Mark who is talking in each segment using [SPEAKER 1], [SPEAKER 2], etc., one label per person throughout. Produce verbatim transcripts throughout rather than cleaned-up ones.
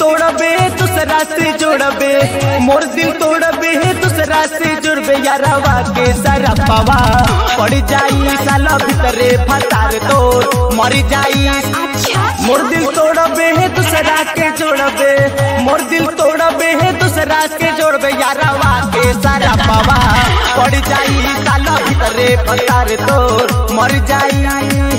[SPEAKER 1] तोड़बे दूसरा से जोड़बे, मोर दिल तोड़बे दूसरा से जुड़बे, यारवा के सरपवा पड़ जाई साला भीतरे फतार तोर मर जाई। मोर दिल तोड़बे दूसरा के जोड़बे, मोर दिल तोड़बे दूसरा के जोड़बे, यारवा के सरपवा पड़ जाई साला भीतरे फतार तोर मर जाई।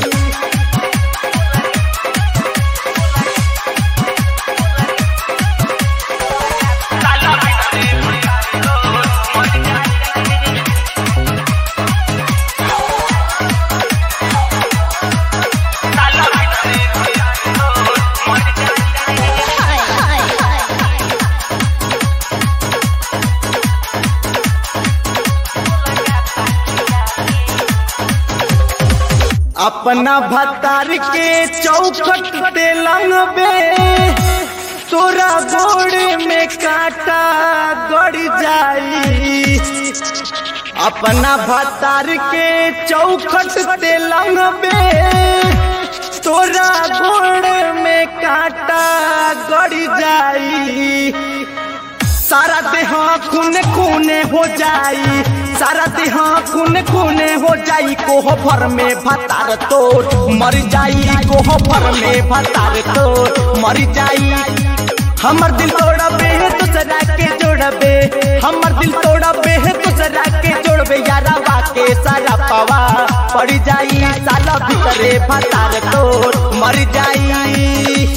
[SPEAKER 1] अपना भतार के चौखट पे लंगबे, तोरा गोड़ में कांटा गड़ जाई। अपना भतार के चौखट पे लंगबे, तोरा गोड़ में कांटा गड़ जाई। सारा देह खून खूने हो जाई, सारा देह खून खूने हो जाई, कोहबर में भतार तोर मर जाई, कोहबर में भतार तोर मर जाई। हमर दिल तोड़बे दूसरा के जोड़बे, हमर दिल तोड़बे दूसरा के जोड़बे, यारवा के सरपवा पड़ जाई साला भीतरे भतार तोर मर जाई।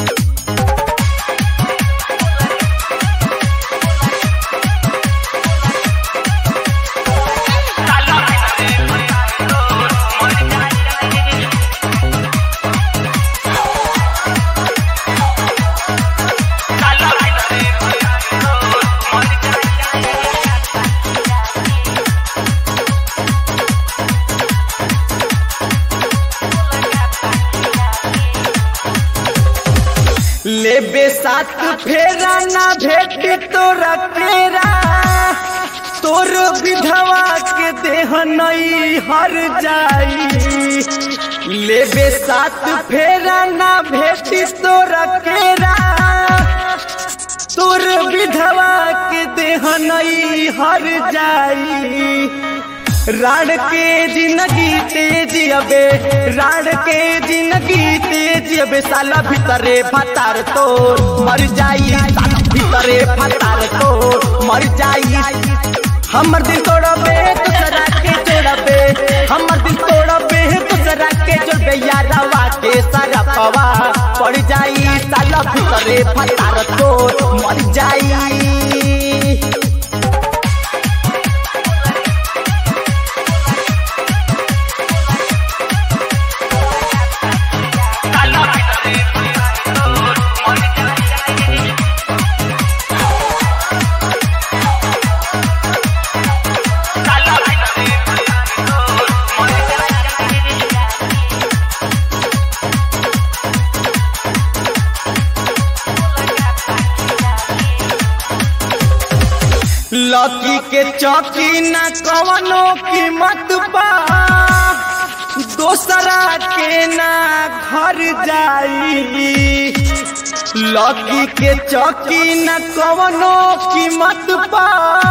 [SPEAKER 1] लेबे साथ फेरा ना भेटी तोरा केरा, तोर विधवा के देह नहीं हर जाई। लेबे साथ फेरा ना भेटी तोरा केरा, तोर विधवा के देह नहीं हर जाई। राड के जिंदगी तेज अबे, राड के जिंदगी तेज अबे, साला भीतरे भतार तोर मर जाई, साला भीतरे भतार तोर मर जाई। हमर दिल तोड़बे दूसरा के जोड़बे, हमर दिल तोड़बे दूसरा के जोड़बे, यारवा के सरपवा पड़ जाई साला भीतरे भतार तोर मर जाई। लकी के चौकी न कवनो कीमत बा, दोसरा के ना घर जाई। लकी के चौकी न कवनो कीमत बा,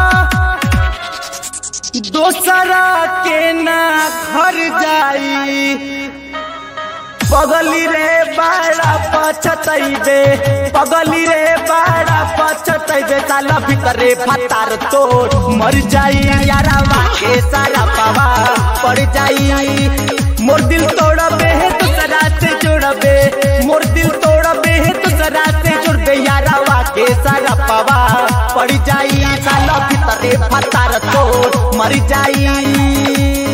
[SPEAKER 1] दोसरा के ना घर जाई। पगली रे बाड़ा पछतैबे, पगली रे बाड़ा पछतैबे, साला भीतरे भतार तोर मर जाई, यारवा के सरपवा पड़ जाई। मोर दिल तोड़बे दूसरा से जोड़बे, मोर दिल तोड़बे दूसरा से जुड़बे, यारवा के सरपवा पड़ जाई, साला भीतरे भतार तोर मर जाई।